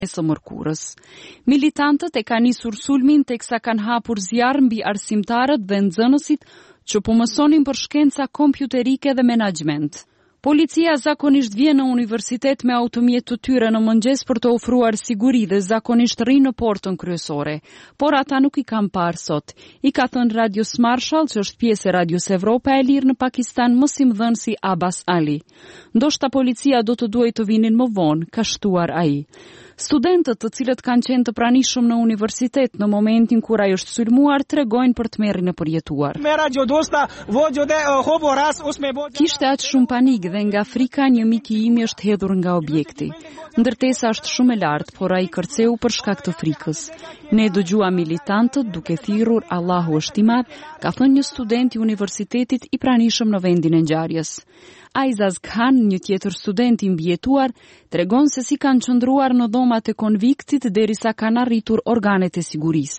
së mërkurës. Militantët e kanë nisur sulmin teksa kanë hapur zjarr mbi arsimtarët dhe nxënësit që po mësonin për shkenca kompjuterike dhe menaxhment. Policia zakonisht vjen në universitet me automjet të tyre në mëngjes për të ofruar siguri dhe zakonisht rrin në portën kryesore, por ata nuk i kanë parë sot. I ka thënë Radios Marshall, që është pjesë e Radios Evropa e Lirë në Pakistan, mësimdhënësi Abbas Ali. Ndoshta policia do të duhet të vinin më vonë, ka shtuar ai. Studentët të cilët kanë qenë të pranishëm në universitet në momentin kur ai është sulmuar tregojnë për tmerrin e përjetuar. Kishte aq shumë panik dhe nga frika një mik i imi është hedhur nga objekti. Ndërtesa është shumë e lartë, por ai kërceu për shkak të frikës. Ne dëgjuam militantët duke thirrur Allahu është i madh, ka thënë një student i universitetit i pranishëm në vendin e ngjarjes. Aizaz Khan, një tjetër student i mbijetuar, tregon se si kanë qëndruar në dhomat e konviktit derisa kanë arritur organet e sigurisë.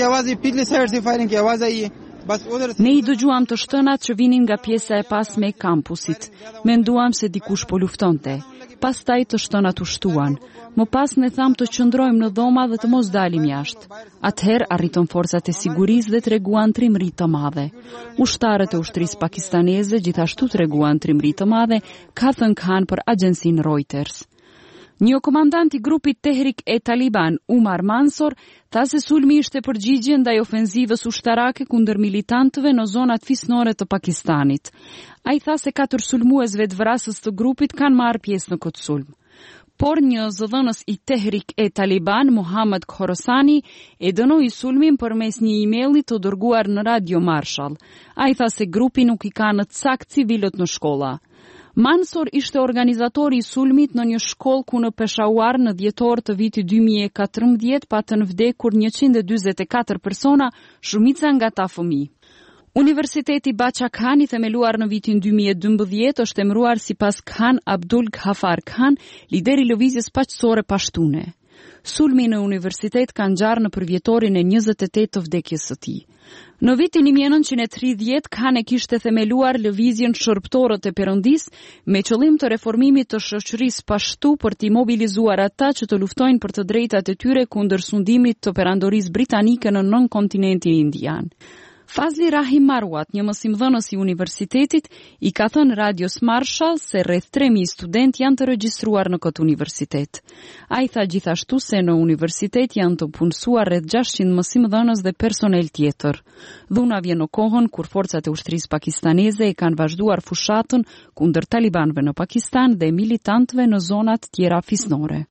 Ne i dëgjuam të shtënat që vinin nga pjesa e pasme e kampusit. Menduam se dikush po luftonte. Pastaj të shtënat u shtuan. Më pas ne tham të qëndrojmë në dhoma dhe të mos dalim jashtë. Atëherë arritën forcat e sigurisë dhe treguan trimëri të madhe. Ushtarët e ushtrisë pakistaneze gjithashtu treguan trimëri të madhe, ka thënë Khan për agjencinë Reuters. Një komandant i grupit Tehrik-e-Taliban, Umar Mansor, tha se sulmi ishte përgjigje ndaj ofenzivës ushtarake kundër militantëve në zonat fisnore të Pakistanit. Ai tha se 4 sulmuesve të vrasës të grupit kanë marrë pjesë në këtë sulm. Por një zëdhënës i Tehrik-e-Taliban, Muhammad Khorasani, e dënoi sulmin përmes një emaili të dërguar në Radio Marshall. Ai tha se grupi nuk i ka në cakt civilët në shkolla. Mansor ishte organizatori i sulmit në një shkollë ku në Peshawar në dhjetor të vitit 2014 patën vdekur 144 persona, shumica nga ta fëmijë. Universiteti Bacha Khan, i themeluar në vitin 2012, është emëruar sipas Khan Abdul Ghafar Khan, lideri i lëvizjes paqësore pashtune. Sulmi në universitet ka ngjarë në përvjetorin e 28 të vdekjes së tij. Në vitin 1930, Khan e kishte themeluar lëvizjen Shërbëtorët e Perëndisë me qëllim të reformimit të shoqërisë pashtu për t'i mobilizuar ata që të luftojnë për të drejtat e tyre kundër sundimit të perandorisë britanike në nën-kontinentin indian. Fazli Rahim Marwat, një mësimdhënës i universitetit, i ka thënë Radios Marshall se rreth 3000 studentë janë të regjistruar në këtë universitet. Ai tha gjithashtu se në universitet janë të punësuar rreth 600 mësimdhënës dhe personel tjetër. Dhuna vjen në kohën kur forcat e ushtrisë pakistaneze e kanë vazhduar fushatën kundër talibanëve në Pakistan dhe militantëve në zonat tjera fisnore.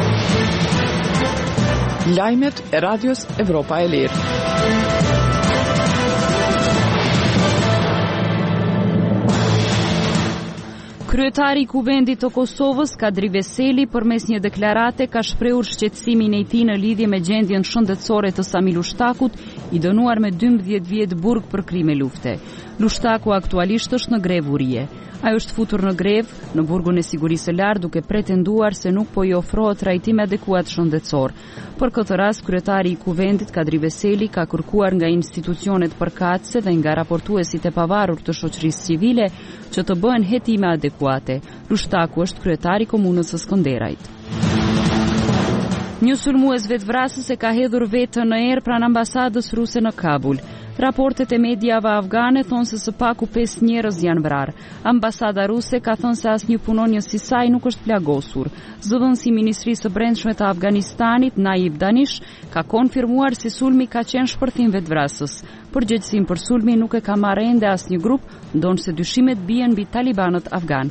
Lajmet e Radios Evropa e Lirë. Kryetari i Kuvendit të Kosovës, Kadri Veseli, përmes një deklarate ka shprehur shqetësimin e tij në lidhje me gjendjen shëndetësore të Sami Lushtakut, i dënuar me 12 vjet burg për krime lufte. Lushtaku aktualisht është në grevë urie. Ai është futur në grevë në burgun e sigurisë së lartë duke pretenduar se nuk po i ofrohet trajtim adekuat shëndetësor. Për këtë rast, kryetari i Kuvendit, Kadri Veseli, ka kërkuar nga institucionet përkatëse dhe nga raportuesit e pavarur të shoqërisë civile që të bëhen hetime adekuate. Lushtaku është kryetari i komunës së Skënderajt. Një sulmues vetvrasës e ka hedhur vetën në erë pranë ambasadës ruse në Kabul. Raportet e mediave afgane thonë se së paku 5 njerëz janë vrarë. Ambasada ruse ka thënë se asnjë punonjës si saj nuk është plagosur. Zëdhënësi i Ministrisë së Brendshme të Afganistanit, Naib Danish, ka konfirmuar se sulmi ka qenë shpërthim vetvrasës. Përgjegjësinë për sulmin nuk e ka marrë ende asnjë grup, ndonse dyshimet bien mbi talibanët afgan.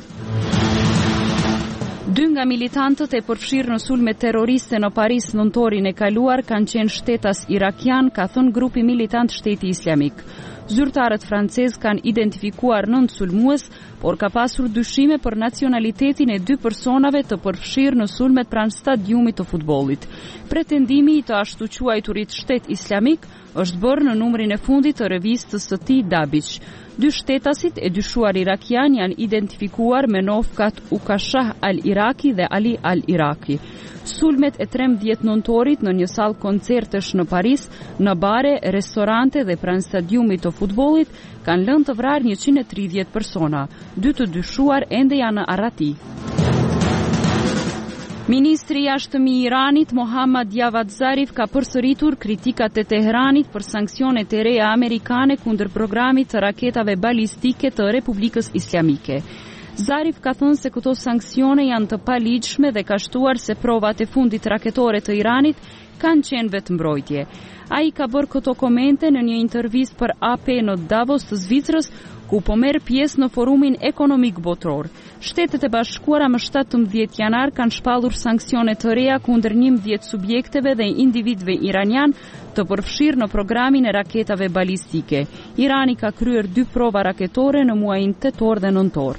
2 nga militantët e përfshirë në sulme terroriste në Paris nëntorin e kaluar kanë qenë shtetas irakian, ka thënë grupi militant Shteti Islamik. Zyrtarët francez kanë identifikuar 9 sulmues, por ka pasur dyshime për nacionalitetin e 2 personave të përfshirë në sulmet pranë stadiumit të futbollit. Pretendimi i të ashtu quajturit Shtet Islamik është bërë në numrin e fundit të revistës së tij Dabiq. 2 shtetasit e dyshuar irakian janë identifikuar me nofkat Ukashah al-Iraki dhe Ali al-Iraki. Sulmet e 13 nëntorit në një sallë koncertesh në Paris, në bare, restorante dhe pranë stadiumit të futbollit kanë lënë të vrarë 130 persona. 2 të dyshuar ende janë në arrati. Ministri i jashtëm i Iranit, Mohammad Javad Zarif, ka përsëritur kritikat e Teheranit për sanksionet e reja amerikane kundër programit të raketave balistike të Republikës Islamike. Zarif ka thënë se këto sanksione janë të paligjshme dhe ka shtuar se provat e fundit raketore të Iranit kanë qenë vetëmbrojtje. Ai ka bërë këto komente në një intervistë për AP në Davos të Zvicrës, ku po merr pjesë në forumin ekonomik botror. Shtetet e Bashkuara më 17 janar kanë shpallur sanksione të reja kundër 11 subjekteve dhe individëve iranian të përfshirë në programin e raketave balistike. Irani ka kryer 2 prova raketore në muajin tetor dhe nëntor.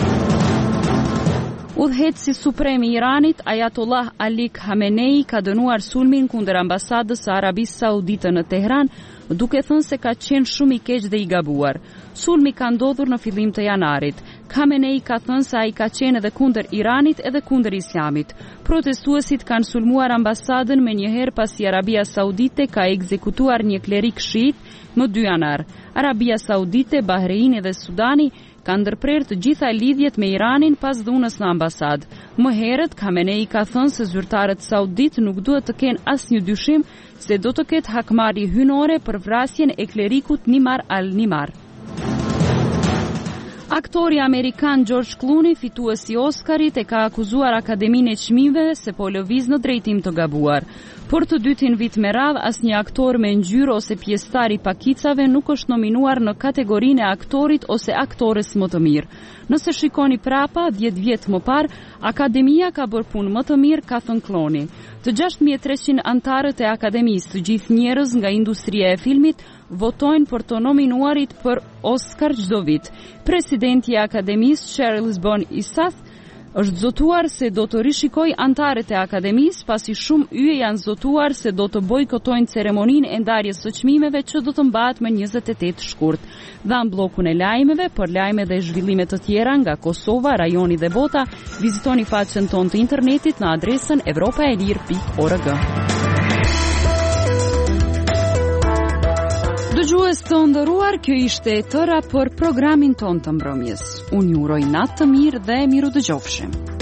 Udhëheqësi suprem i Iranit, Ayatollah Ali Khamenei, ka dënuar sulmin kundër ambasadës së Arabisë Saudite në Tehran, duke thënë se ka qenë shumë i keq dhe i gabuar. Sulmi ka ndodhur në fillim të janarit. Khamenei ka thënë se ai ka qenë edhe kundër Iranit edhe kundër Islamit. Protestuesit kanë sulmuar ambasadën me njëherë pasi Arabia Saudite ka ekzekutuar një klerik shiit më 2 janar. Arabia Saudite, Bahreini dhe Sudani kanë ndërprerë të gjitha lidhjet me Iranin pas dhunës në ambasadë. Më herët, Khamenei ka thënë se zyrtarët saudit nuk duhet të kenë asnjë dyshim se do të ketë hakmarrje hynore për vrasjen e klerikut Nimar al-Nimar. Aktori amerikan George Clooney, fituesi i Oscarit, e ka akuzuar Akademinë e Çmimeve se po lëviz në drejtim të gabuar. Për të dytin vit me radhë, asnjë aktor me ngjyrë ose pjesëtar i pakicave nuk është nominuar në kategorinë e aktorit ose aktores më të mirë. Nëse shikoni prapa, 10 vjet më parë, Akademia ka bërë punë më të mirë, ka thënë Clooney. Të 6300 antarët e Akademisë, të gjithë njerëz nga industria e filmit, votojnë për të nominuarit për Oscar çdo vit. Presidenti i Akademisë, Charles Bon Isath, është zotuar se do të rishikoj antarët e Akademisë, pasi shumë yje janë zotuar se do të bojkotojnë ceremoninë e ndarjes së çmimeve që do të mbahet më 28 shkurt. Dhan bllokun e lajmeve për lajme dhe zhvillime të tjera nga Kosova, rajoni dhe bota. Vizitoni faqen tonë të internetit në adresën europaelir.org. Dëgjues të nderuar, kjo ishte e tëra për programin ton të mbrëmjes. Unë ju uroj natë të mirë dhe miru dëgjofshim.